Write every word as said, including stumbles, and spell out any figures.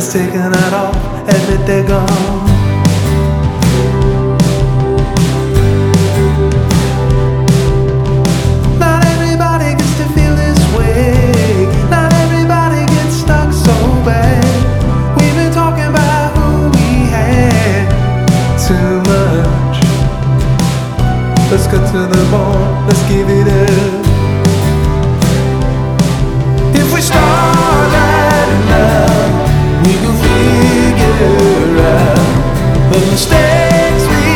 Just take a night off, admit they're gone. Not everybody gets to feel this way. Not everybody gets stuck so bad. We've been talking about who we had too much. Let's cut to the bone, let's give it up. If we start right enough, we can figure out the mistake.